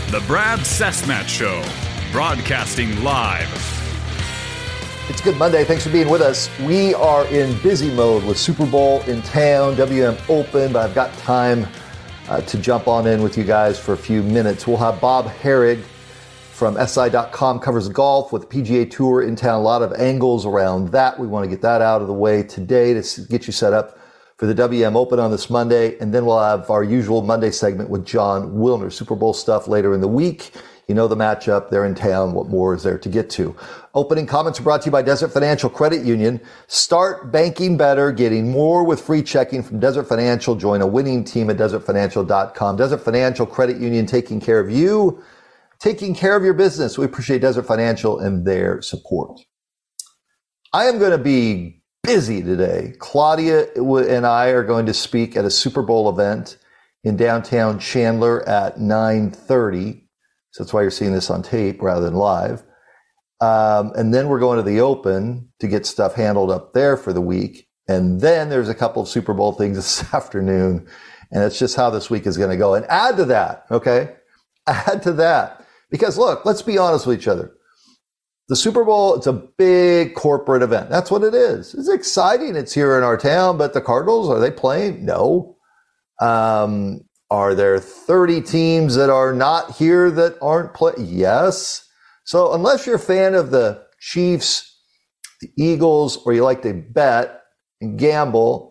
The Brad Cessmat Show, broadcasting live. It's Good Monday. Thanks for being with us. We are in busy mode with Super Bowl in town, WM Open, but I've got time to jump on in with you guys for a few minutes. We'll have Bob Harig from SI.com covers golf with the PGA Tour in town. A lot of angles around that. We want to get that out of the way today to get you set up for the WM Open on this Monday. And then we'll have our usual Monday segment with John Wilner. Super Bowl stuff later in the week. You know the matchup. They're in town. What more is there to get to? Opening comments are brought to you by Desert Financial Credit Union. Start banking better, getting more with free checking from Desert Financial. Join a winning team at desertfinancial.com. Desert Financial Credit Union, taking care of you, taking care of your business. We appreciate Desert Financial and their support. I am going to be busy today. Claudia and I are going to speak at a Super Bowl event in downtown Chandler at 9:30. So that's why you're seeing this on tape rather than live. And then we're going to the Open to get stuff handled up there for the week. And then there's a couple of Super Bowl things this afternoon. And it's just how this week is going to go. And add to that, okay? Add to that. Because look, let's be honest with each other. The Super Bowl, it's a big corporate event. That's what it is. It's exciting. It's here in our town, but the Cardinals, are they playing? No. Are there 30 teams that are not here that aren't playing? Yes. So unless you're a fan of the Chiefs, the Eagles, or you like to bet and gamble,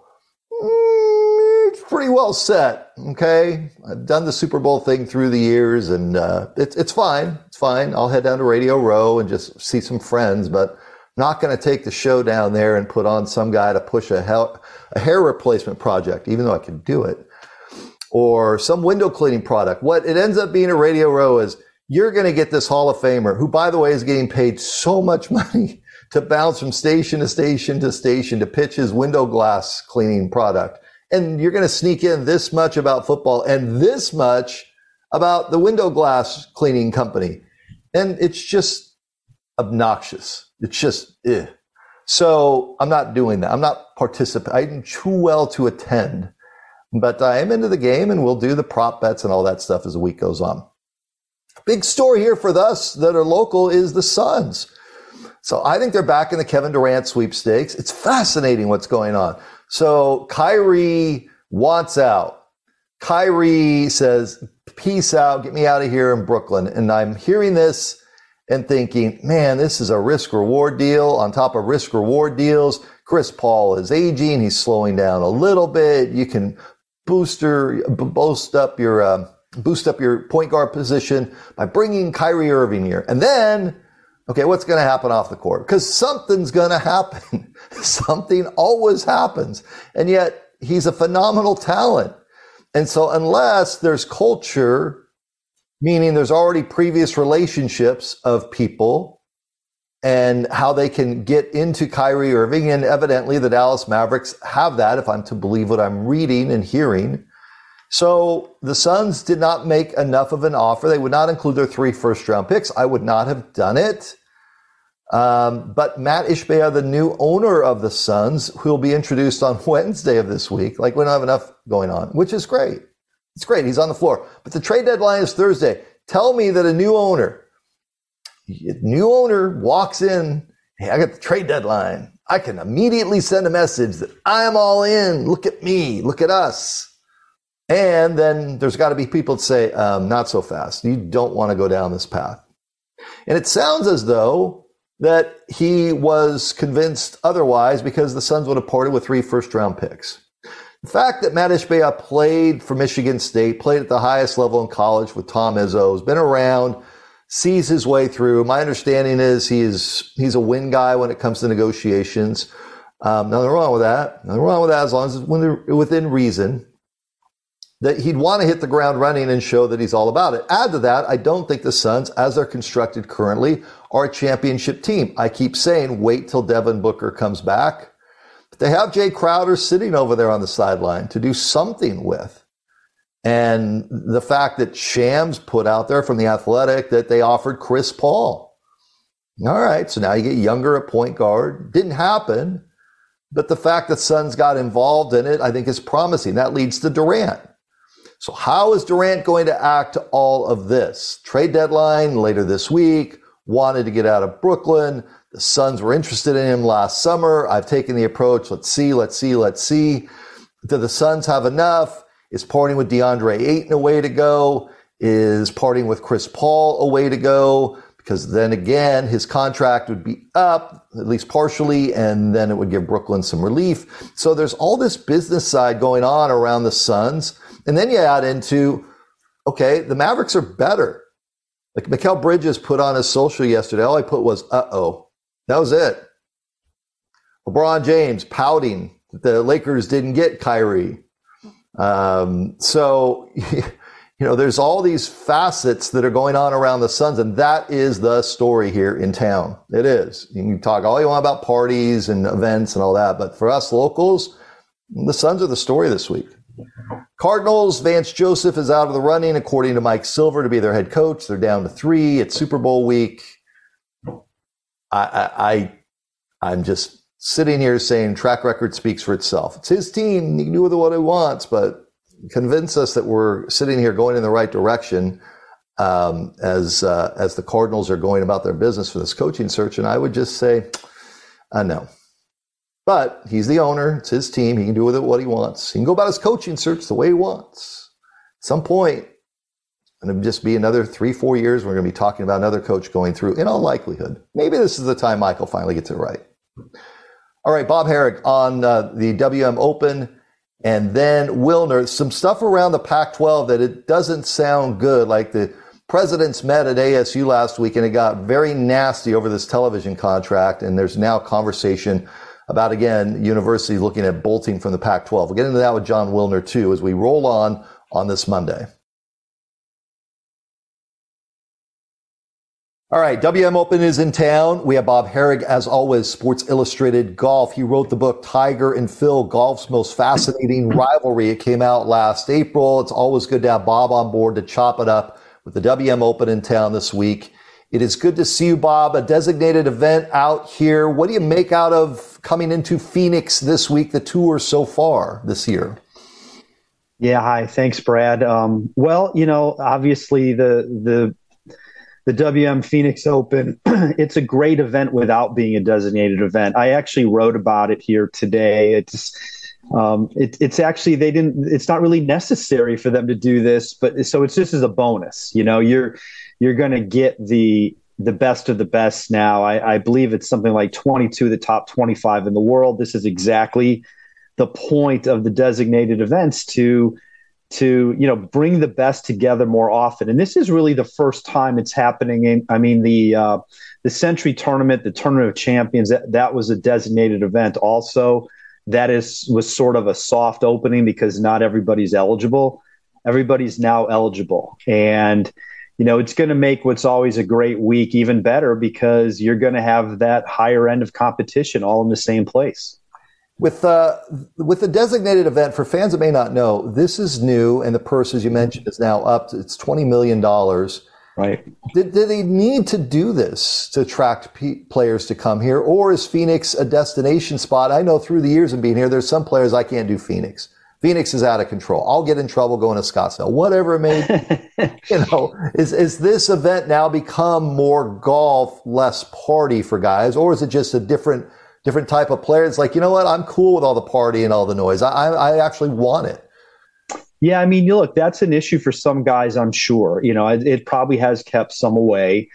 it's pretty well set, okay? I've done the Super Bowl thing through the years, and it's fine. It's fine. I'll head down to Radio Row and just see some friends, but I'm not going to take the show down there and put on some guy to push a hair replacement project, even though I can do it, or some window cleaning product. What it ends up being at Radio Row is you're going to get this Hall of Famer, who, by the way, is getting paid so much money to bounce from station to station to station to pitch his window glass cleaning product. And you're going to sneak in this much about football and this much about the window glass cleaning company. And it's just obnoxious. It's just, ugh. So I'm not doing that. I'm not participating. I'm too well to attend. But I am into the game, and we'll do the prop bets and all that stuff as the week goes on. Big story here for us that are local is the Suns. So I think they're back in the Kevin Durant sweepstakes. It's fascinating what's going on. So Kyrie wants out. Kyrie says, peace out, get me out of here in Brooklyn. And I'm hearing this and thinking, man, this is a risk-reward deal on top of risk-reward deals. Chris Paul is aging. He's slowing down a little bit. You can boost up your point guard position by bringing Kyrie Irving here. And then, okay, what's going to happen off the court? Because something's going to happen. Something always happens. And yet he's a phenomenal talent. And so unless there's culture, meaning there's already previous relationships of people and how they can get into Kyrie Irving, and evidently the Dallas Mavericks have that, if I'm to believe what I'm reading and hearing. So the Suns did not make enough of an offer. They would not include their 3 first-round picks. I would not have done it. But Matt Ishbia, the new owner of the Suns, who will be introduced on Wednesday of this week, like we don't have enough going on, which is great. It's great. He's on the floor. But the trade deadline is Thursday. Tell me that a new owner walks in, hey, I got the trade deadline. I can immediately send a message that I'm all in. Look at me. Look at us. And then there's got to be people that say, not so fast. You don't want to go down this path. And it sounds as though that he was convinced otherwise because the Suns would have parted with 3 first-round picks. The fact that Matt Ishbia played for Michigan State, played at the highest level in college with Tom Izzo, has been around, sees his way through. My understanding is he's a win guy when it comes to negotiations. Nothing wrong with that. Nothing wrong with that as long as it's within reason. That he'd want to hit the ground running and show that he's all about it. Add to that, I don't think the Suns, as they're constructed currently, are a championship team. I keep saying, wait till Devin Booker comes back. But they have Jay Crowder sitting over there on the sideline to do something with. And the fact that Shams put out there from The Athletic that they offered Chris Paul. All right, so now you get younger at point guard. Didn't happen. But the fact that Suns got involved in it, I think is promising. That leads to Durant. So how is Durant going to act to all of this? Trade deadline later this week, wanted to get out of Brooklyn. The Suns were interested in him last summer. I've taken the approach, let's see. Do the Suns have enough? Is parting with DeAndre Ayton a way to go? Is parting with Chris Paul a way to go? Because then again, his contract would be up, at least partially, and then it would give Brooklyn some relief. So there's all this business side going on around the Suns. And then you add into, okay, the Mavericks are better. Like Mikal Bridges put on his social yesterday, all I put was, uh-oh. That was it. LeBron James pouting that the Lakers didn't get Kyrie. So... there's all these facets that are going on around the Suns, and that is the story here in town. It is. You can talk all you want about parties and events and all that, but for us locals, the Suns are the story this week. Cardinals, Vance Joseph is out of the running, according to Mike Silver, to be their head coach. They're down to 3. It's Super Bowl week. I'm just sitting here saying track record speaks for itself. It's his team. He can do with it what he wants, but convince us that we're sitting here going in the right direction as the Cardinals are going about their business for this coaching search. And I would just say, no. But he's the owner. It's his team. He can do with it what he wants. He can go about his coaching search the way he wants. At some point, it's going to just be another 3-4 years. We're going to be talking about another coach going through, in all likelihood. Maybe this is the time Michael finally gets it right. All right, Bob Harig on the WM Open. And then Wilner, some stuff around the Pac-12 that it doesn't sound good. Like the presidents met at ASU last week and it got very nasty over this television contract. And there's now conversation about, again, universities looking at bolting from the Pac-12. We'll get into that with Jon Wilner, too, as we roll on this Monday. All right, WM Open is in town. We have Bob Harig, as always, Sports Illustrated Golf. He wrote the book Tiger and Phil, Golf's Most Fascinating Rivalry. It came out last April. It's always good to have Bob on board to chop it up with the WM Open in town this week. It is good to see you, Bob. A designated event out here. What do you make out of coming into Phoenix this week, the tour so far this year? Yeah, hi. Thanks, Brad. Well, obviously the WM Phoenix Open, it's a great event without being a designated event. I actually wrote about it here today. It's actually, it's not really necessary for them to do this, but so it's just as a bonus. You're going to get the best of the best now. I believe it's something like 22 of the top 25 in the world. This is exactly the point of the designated events to bring the best together more often. And this is really the first time it's happening. The Century Tournament, the Tournament of Champions, that was a designated event also. That was sort of a soft opening because not everybody's eligible. Everybody's now eligible. And, it's going to make what's always a great week even better because you're going to have that higher end of competition all in the same place. With the designated event, for fans that may not know, this is new, and the purse, as you mentioned, is now up. It's $20 million. Right. Did they need to do this to attract players to come here, or is Phoenix a destination spot? I know through the years of being here, there's some players I can't do Phoenix. Phoenix is out of control. I'll get in trouble going to Scottsdale, whatever it may be. Is this event now become more golf, less party for guys, or is it just a different type of player? It's like, you know what? I'm cool with all the party and all the noise. I actually want it. Yeah, look, that's an issue for some guys, I'm sure. It probably has kept some away.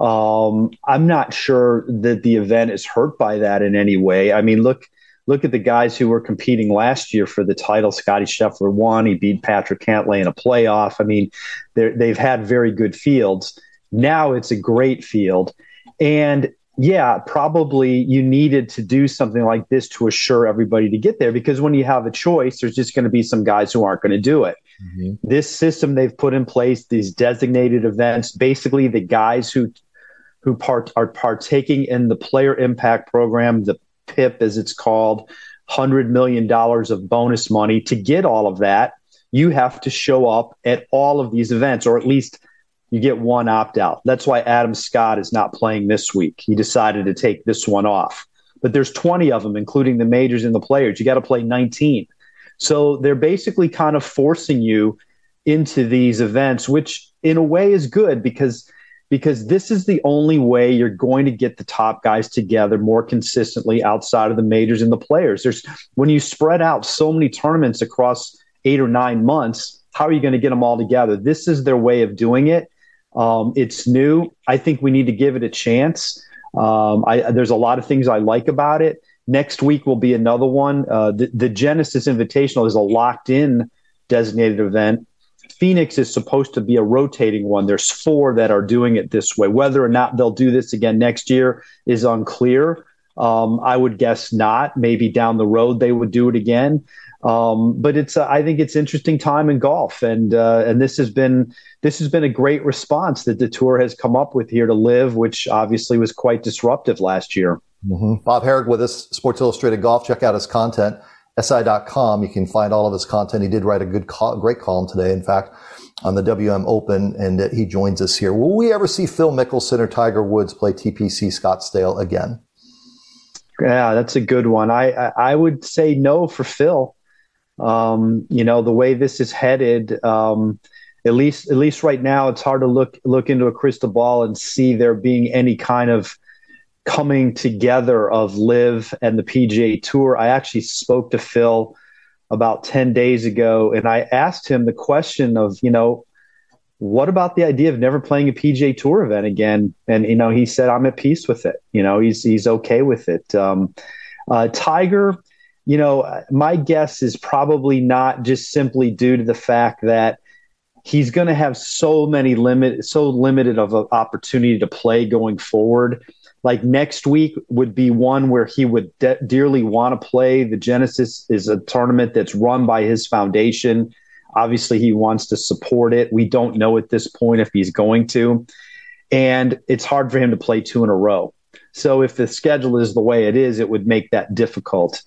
I'm not sure that the event is hurt by that in any way. Look at the guys who were competing last year for the title. Scottie Scheffler won. He beat Patrick Cantlay in a playoff. They've had very good fields. Now it's a great field. And yeah, probably you needed to do something like this to assure everybody to get there, because when you have a choice, there's just going to be some guys who aren't going to do it. Mm-hmm. This system they've put in place, these designated events, basically the guys who are partaking in the Player Impact Program, the PIP as it's called, $100 million of bonus money. To get all of that, you have to show up at all of these events, or at least you get one opt-out. That's why Adam Scott is not playing this week. He decided to take this one off. But there's 20 of them, including the majors and the players. You got to play 19. So they're basically kind of forcing you into these events, which in a way is good because this is the only way you're going to get the top guys together more consistently outside of the majors and the players. When you spread out so many tournaments across 8 or 9 months, how are you going to get them all together? This is their way of doing it. It's new. I think we need to give it a chance. There's a lot of things I like about it. Next week will be another one. The Genesis Invitational is a locked-in designated event. Phoenix is supposed to be a rotating one. There's 4 that are doing it this way. Whether or not they'll do this again next year is unclear. I would guess not. Maybe down the road they would do it again. But I think it's interesting time in golf, and this has been a great response that the tour has come up with here to Live, which obviously was quite disruptive last year. Mm-hmm. Bob Harig with us, Sports Illustrated Golf. Check out his content, SI.com. You can find all of his content. He did write a great column today, in fact, on the WM Open, and he joins us here. Will we ever see Phil Mickelson or Tiger Woods play TPC Scottsdale again? Yeah, that's a good one. I would say no for Phil. The way this is headed, at least right now, it's hard to look into a crystal ball and see there being any kind of coming together of Live and the PGA Tour. I actually spoke to Phil about 10 days ago, and I asked him the question of, what about the idea of never playing a PGA Tour event again? And, he said, I'm at peace with it. He's okay with it. Tiger, my guess is probably not just simply due to the fact that he's going to have so limited of an opportunity to play going forward. Like next week would be one where he would dearly want to play. The Genesis is a tournament that's run by his foundation. Obviously, he wants to support it. We don't know at this point if he's going to. And it's hard for him to play 2 in a row. So if the schedule is the way it is, it would make that difficult.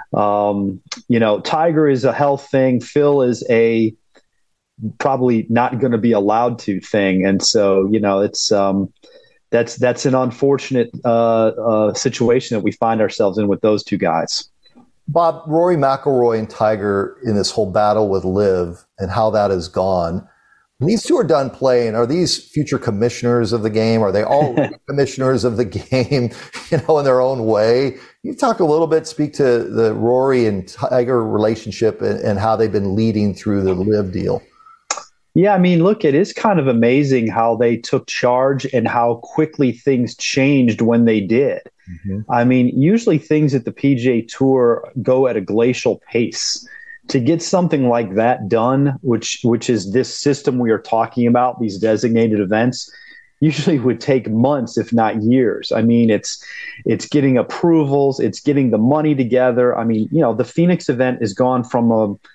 Tiger is a health thing. Phil is a probably not going to be allowed to thing. And so, it's that's an unfortunate situation that we find ourselves in with those two guys. Bob, Rory McIlroy and Tiger in this whole battle with Liv and how that has gone. When these two are done playing, are these future commissioners of the game? Are they all commissioners of the game, in their own way? Can you talk a little bit, speak to the Rory and Tiger relationship and how they've been leading through the Liv deal? Yeah, look, it is kind of amazing how they took charge and how quickly things changed when they did. Mm-hmm. Usually things at the PGA Tour go at a glacial pace. To get something like that done, which is this system we are talking about, these designated events, usually would take months, if not years. It's getting approvals, it's getting the money together. The Phoenix event has gone from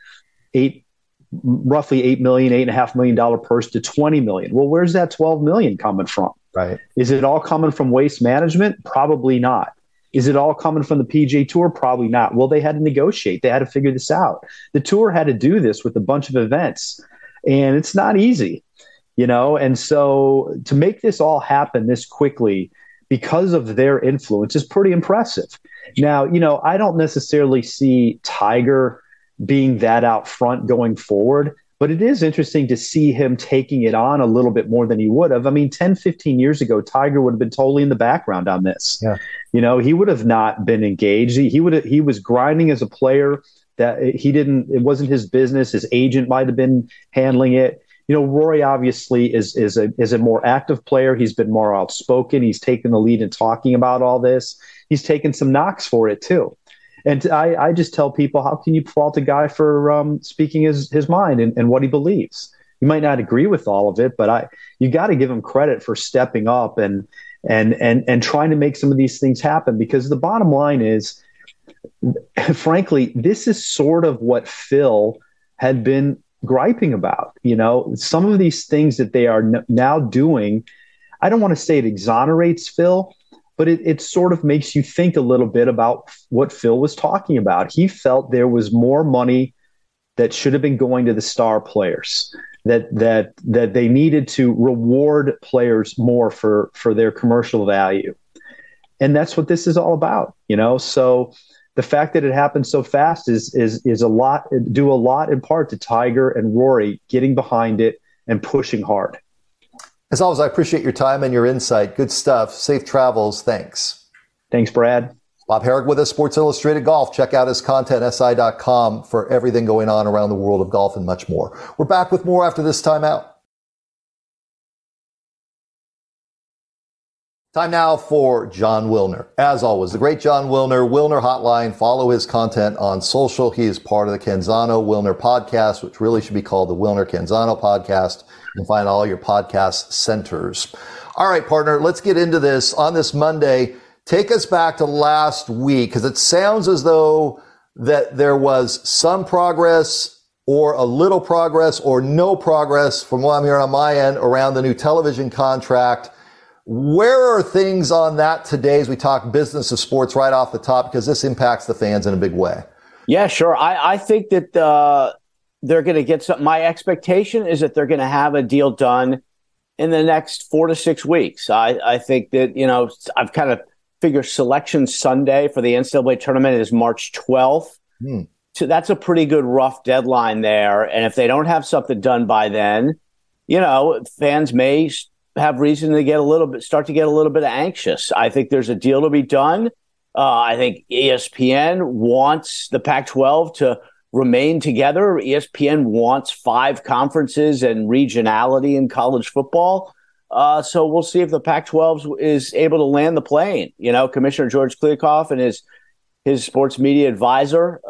roughly $8 million, $8.5 million purse to $20 million. Well, where's that $12 million coming from? Right. Is it all coming from Waste Management? Probably not. Is it all coming from the PGA Tour? Probably not. Well, they had to negotiate. They had to figure this out. The tour had to do this with a bunch of events, and it's not easy, And so to make this all happen this quickly because of their influence is pretty impressive. Now, I don't necessarily see Tiger being that out front going forward, but it is interesting to see him taking it on a little bit more than he would have. 10, 15 years ago, Tiger would have been totally in the background on this. Yeah. He would have not been engaged. He was grinding as a player that it wasn't his business. His agent might've been handling it. Rory obviously is a more active player. He's been more outspoken. He's taken the lead in talking about all this. He's taken some knocks for it too. And I just tell people, how can you fault a guy for speaking his mind and what he believes? You might not agree with all of it, but you got to give him credit for stepping up and trying to make some of these things happen. Because the bottom line is, frankly, this is sort of what Phil had been griping about. Some of these things that they are now doing, I don't want to say it exonerates Phil, but it sort of makes you think a little bit about what Phil was talking about. He felt there was more money that should have been going to the star players, that they needed to reward players more for their commercial value. And that's what this is all about, So the fact that it happened so fast is a lot in part to Tiger and Rory getting behind it and pushing hard. As always, I appreciate your time and your insight. Good stuff. Safe travels. Thanks. Thanks, Brad. Bob Harig with us, Sports Illustrated Golf. Check out his content, si.com, for everything going on around the world of golf and much more. We're back with more after this timeout. Time now for Jon Wilner. As always, the great Jon Wilner, Wilner Hotline. Follow his content on social. He is part of the Canzano Wilner podcast, which really should be called the Wilner Canzano podcast. You can find all your podcast centers. All right, partner, let's get into this on this Monday. Take us back to last week, because it sounds as though that there was some progress or a little progress or no progress from what I'm hearing on my end around the new television contract. Where are things on that today as we talk business of sports right off the top, because this impacts the fans in a big way? Yeah, sure. I think that they're going to get some. My expectation is that they're going to have a deal done in the next 4 to 6 weeks. I think that, I've kind of figured Selection Sunday for the NCAA tournament is March 12th. So that's a pretty good rough deadline there. And if they don't have something done by then, fans may have reason to start to get a little bit anxious. I think there's a deal to be done. I think ESPN wants the Pac-12 to remain together. ESPN wants 5 conferences and regionality in college football. So we'll see if the Pac-12 is able to land the plane. Commissioner George Kliavkoff and his sports media advisor,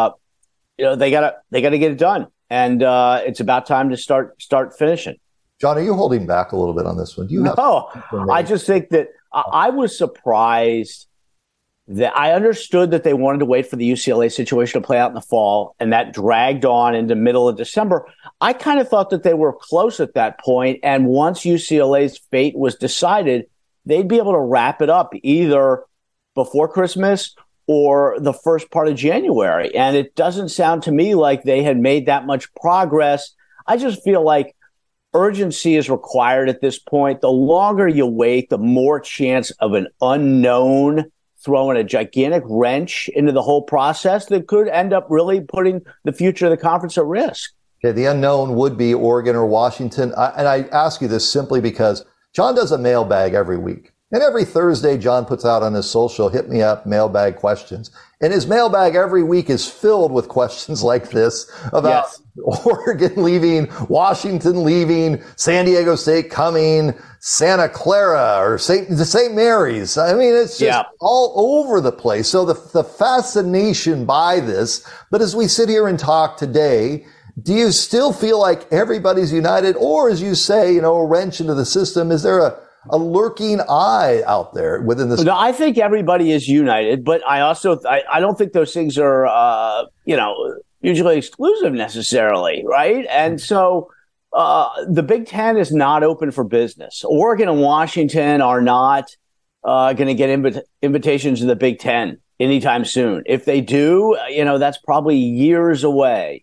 they gotta get it done, and it's about time to start finishing. Jon, are you holding back a little bit on this one? No, I just think that I was surprised that I understood that they wanted to wait for the UCLA situation to play out in the fall, and that dragged on into middle of December. I kind of thought that they were close at that point, and once UCLA's fate was decided, they'd be able to wrap it up either before Christmas or the first part of January. And it doesn't sound to me like they had made that much progress. I just feel like urgency is required at this point. The longer you wait, the more chance of an unknown throwing a gigantic wrench into the whole process that could end up really putting the future of the conference at risk. Okay, the unknown would be Oregon or Washington. And I ask you this simply because Jon does a mailbag every week. And every Thursday, Jon puts out on his social, hit me up, mailbag questions. And his mailbag every week is filled with questions like this about Oregon leaving, Washington leaving, San Diego State coming, Santa Clara or St. Mary's. I mean, it's just all over the place. So the fascination by this. But as we sit here and talk today, do you still feel like everybody's united? Or as you say, a wrench into the system? Is there a lurking eye out there within this? No, I think everybody is united, but I also I don't think those things are mutually exclusive necessarily, right? And so the Big Ten is not open for business. Oregon and Washington are not going to get invitations to the Big Ten anytime soon. If they do, that's probably years away.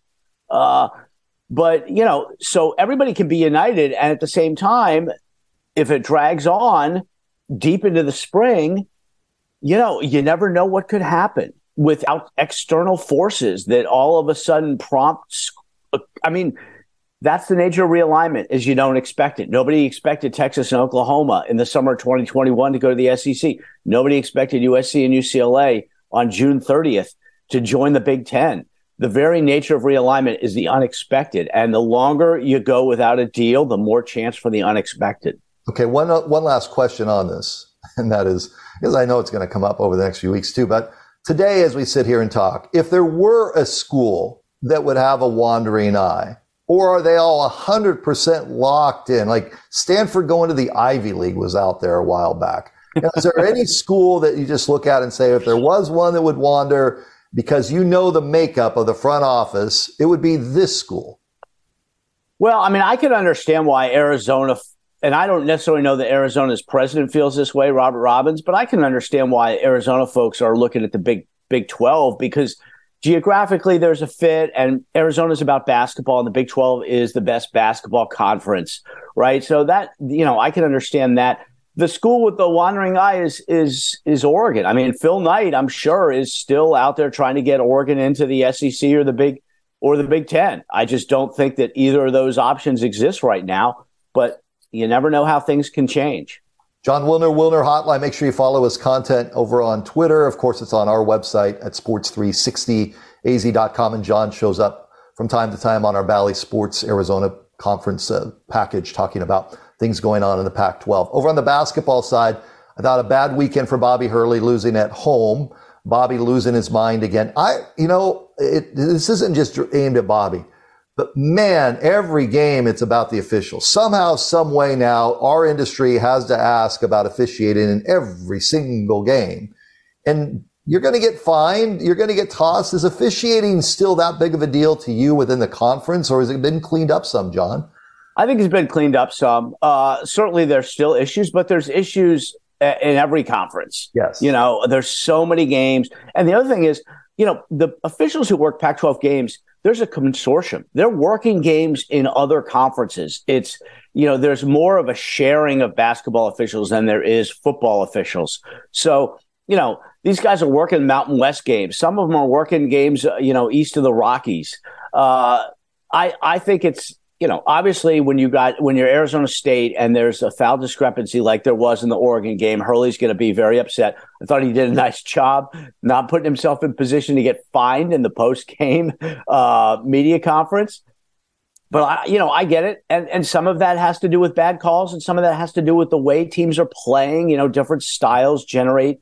But so everybody can be united, and at the same time, if it drags on deep into the spring, you never know what could happen without external forces that all of a sudden prompts. I mean, that's the nature of realignment, is you don't expect it. Nobody expected Texas and Oklahoma in the summer of 2021 to go to the SEC. Nobody expected USC and UCLA on June 30th to join the Big Ten. The very nature of realignment is the unexpected. And the longer you go without a deal, the more chance for the unexpected. Okay, one last question on this, and that is, because I know it's going to come up over the next few weeks too, but today as we sit here and talk, if there were a school that would have a wandering eye, or are they all 100% locked in? Like Stanford going to the Ivy League was out there a while back. Is there any school that you just look at and say, if there was one that would wander because the makeup of the front office, it would be this school? Well, I mean, I can understand why Arizona, and I don't necessarily know that Arizona's president feels this way, Robert Robbins, but I can understand why Arizona folks are looking at the Big 12, because geographically there's a fit, and Arizona's about basketball, and the Big 12 is the best basketball conference, right? So that, I can understand that. the school with the wandering eye is Oregon. I mean, Phil Knight, I'm sure, is still out there trying to get Oregon into the SEC or the Big Ten. I just don't think that either of those options exist right now. But you never know how things can change. Jon Wilner, Wilner Hotline. Make sure you follow his content over on Twitter. Of course, it's on our website at sports360az.com. And Jon shows up from time to time on our Bally Sports Arizona conference package talking about things going on in the Pac-12. Over on the basketball side, I thought a bad weekend for Bobby Hurley losing at home. Bobby losing his mind again. This isn't just aimed at Bobby, but man, every game it's about the officials. Somehow, some way now, our industry has to ask about officiating in every single game. And you're going to get fined. You're going to get tossed. Is officiating still that big of a deal to you within the conference, or has it been cleaned up some, Jon? I think it's been cleaned up some. Certainly there's still issues, but there's issues in every conference. Yes. There's so many games. And the other thing is, the officials who work Pac-12 games, there's a consortium. They're working games in other conferences. It's, there's more of a sharing of basketball officials than there is football officials. So, these guys are working Mountain West games. Some of them are working games, east of the Rockies. I think it's, obviously when you're Arizona State and there's a foul discrepancy like there was in the Oregon game, Hurley's going to be very upset. I thought he did a nice job not putting himself in position to get fined in the post-game media conference. But, I get it. And some of that has to do with bad calls, and some of that has to do with the way teams are playing. Different styles generate,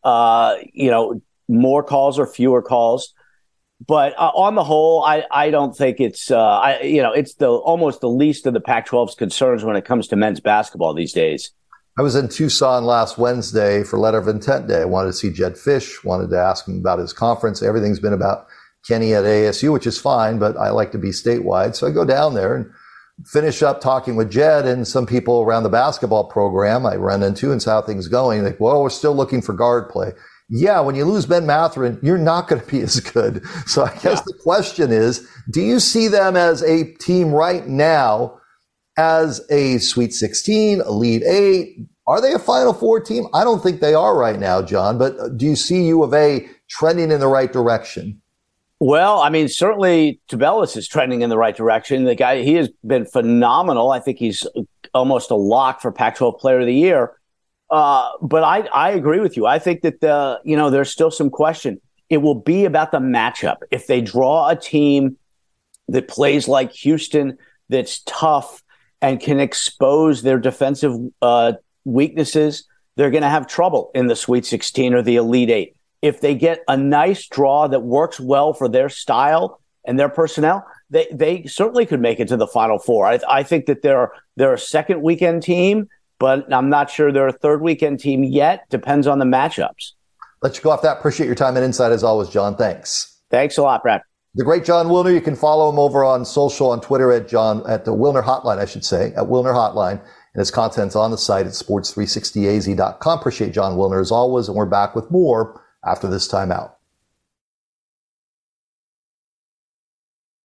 more calls or fewer calls. But on the whole, I don't think it's it's almost the least of the Pac-12's concerns when it comes to men's basketball these days. I was in Tucson last Wednesday for Letter of Intent Day. I wanted to see Jedd Fisch, wanted to ask him about his conference. Everything's been about Kenny at ASU, which is fine, but I like to be statewide. So I go down there and finish up talking with Jedd and some people around the basketball program I run into and see how things going. Like, well, we're still looking for guard play. Yeah, when you lose Ben Mathurin, you're not going to be as good. So I guess the question is, do you see them as a team right now as a Sweet 16, Elite 8? Are they a Final Four team? I don't think they are right now, Jon, but do you see U of A trending in the right direction? Well, I mean, certainly Tubelis is trending in the right direction. The guy, he has been phenomenal. I think he's almost a lock for Pac-12 Player of the Year. But I agree with you. I think that there's still some question. It will be about the matchup. If they draw a team that plays like Houston, that's tough and can expose their defensive weaknesses, they're going to have trouble in the Sweet 16 or the Elite 8. If they get a nice draw that works well for their style and their personnel, they certainly could make it to the Final Four. I think that they're a second weekend team, but I'm not sure they're a third weekend team yet. Depends on the matchups. Let you go off that. Appreciate your time and insight as always, Jon. Thanks. Thanks a lot, Brad. The great Jon Wilner. You can follow him over on social, on Twitter at the Wilner Hotline, I should say, at Wilner Hotline. And his content's on the site at sports360az.com. Appreciate Jon Wilner as always. And we're back with more after this timeout.